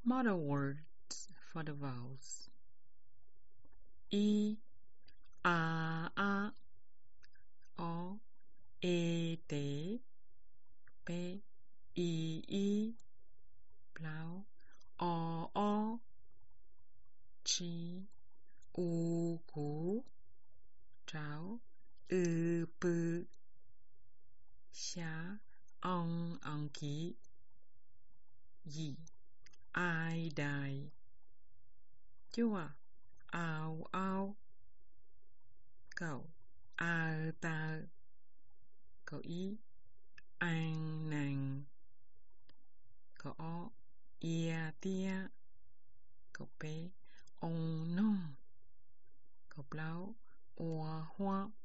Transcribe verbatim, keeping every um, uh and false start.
Model words for the vowels. I, a, a, o, e, t, p, i, i, plow, o, o, chi, u, cú, tráo, ư, pư, xá, ong, ong ký, dị, ai, đài, chua, ao, ao, cậu, a, ta, cậu ý, an, nàng, cậu o, ia, tia, cậu bé, ông, nông, cậu báo, oa, hoa,